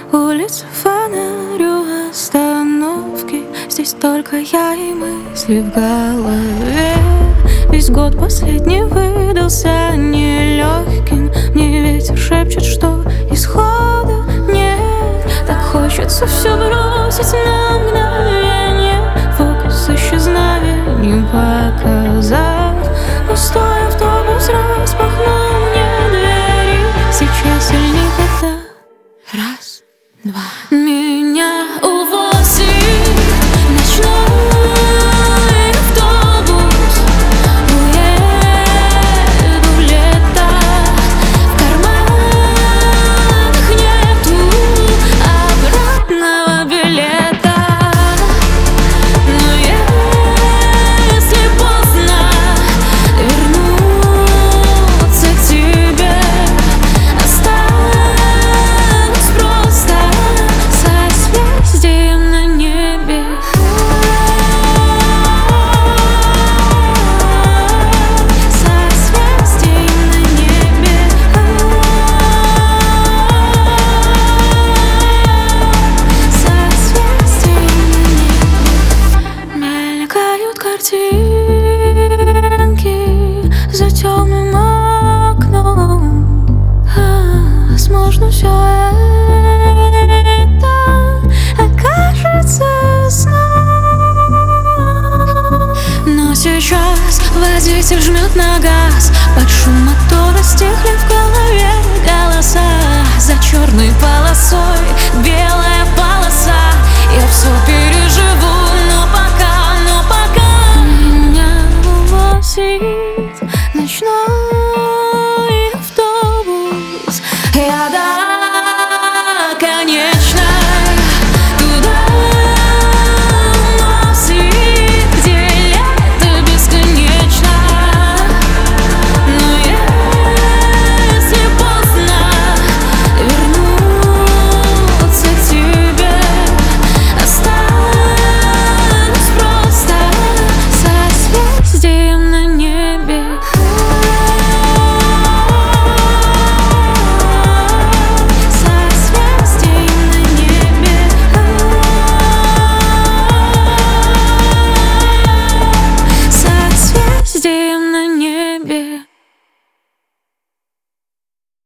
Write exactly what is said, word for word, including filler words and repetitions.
Улица, фонарю, остановки. Здесь только я и мысли в голове. Весь год последний выдался нелегким. Мне ветер шепчет, что исхода нет. Так хочется все бросить на мгновение, фокус исчезновения показать. Пустой автобус распахнул мне двери. Сейчас или никогда. Раз, два. Меня увозит ночной автобус. Уеду в лето. В карманах нету обратного билета. Но если поздно вернуться к тебе, останусь просто созвездием на небе. Созвездием на небе. Созвездием на небе. Мелькают картинки за темным окном. А, возможно, все это окажется сном. Но сейчас водитель жмет на газ. Под шум мотора стихли в голове голоса. За черной полосой белый